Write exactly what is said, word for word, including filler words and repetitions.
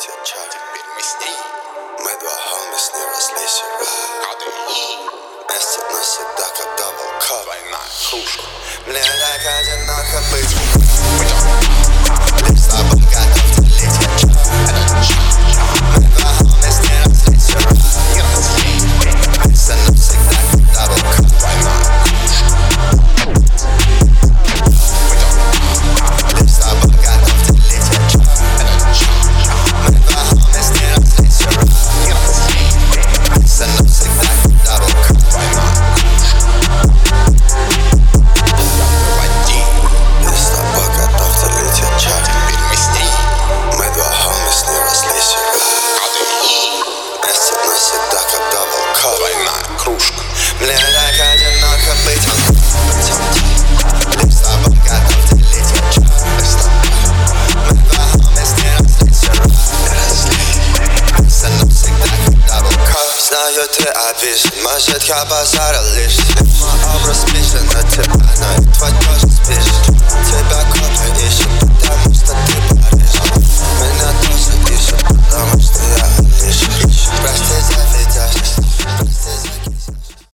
летит чай. Теперь мы с ней. Мы два хомис, не разлись вместе навсегда, как дабл кап. Двойная кружка. Мне так одиноко быть. Лишь с тобой готов летит чай. Мы два хомис, не разлись вместе навсегда, как дабл кап. Двойная кружка. Лишь с тобой готов летит чай. Мы два хомис, не разлись вместе навсегда, как дабл кап. Двойная кружка. Мне так одиноко быть. Лишь с тобой готов лететь чай. Мы два хомис, не разлись вместе навсегда, как дабл кап. Знаю, ты обижен, может, я базара лишь. Мой образ смешан, но ты